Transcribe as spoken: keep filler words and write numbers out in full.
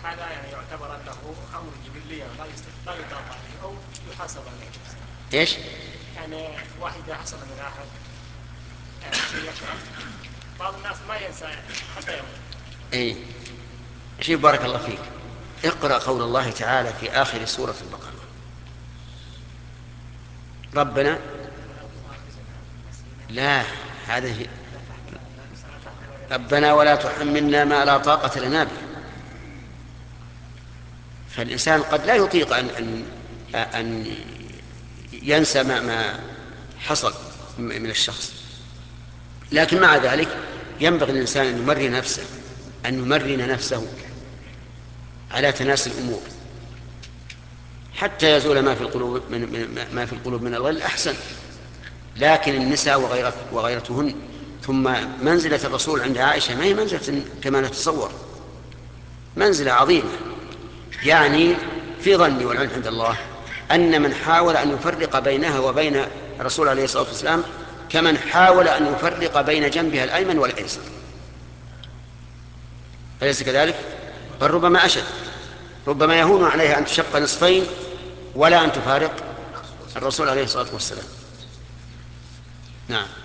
هذا يعني يعتبر أنه أمر جبلي لا لا يطاق عليه أو يحاسب عليه. إيش؟ يعني واحد إذا حصل من أحد يعني شيء يكره، بعض الناس ما ينسى حتى يوم. إيه. شيء بارك الله فيك، اقرأ قول الله تعالى في آخر سورة البقرة: ربنا لا هذا ربنا ولا تحملنا ما لا طاقة لنا به. فالإنسان قد لا يطيق أن أن أن ينسى ما ما حصل من الشخص، لكن مع ذلك ينبغي الإنسان أن يمرن نفسه أن يمرن نفسه على تناسي الأمور حتى يزول ما في القلوب من ما في القلوب من الغل أحسن. لكن النساء وغيرت وغيرتهن، ثم منزلة الرسول عند عائشة ما هي منزلة كما نتصور، منزلة عظيمة. يعني في ظني والعلم عند الله أن من حاول أن يفرق بينها وبين الرسول عليه الصلاة والسلام كمن حاول أن يفرق بين جنبها الأيمن والأيسر، أليس كذلك؟ بل ربما أشد، ربما يهون عليها أن تشق نصفين ولا أن تفارق الرسول عليه الصلاة والسلام. نعم.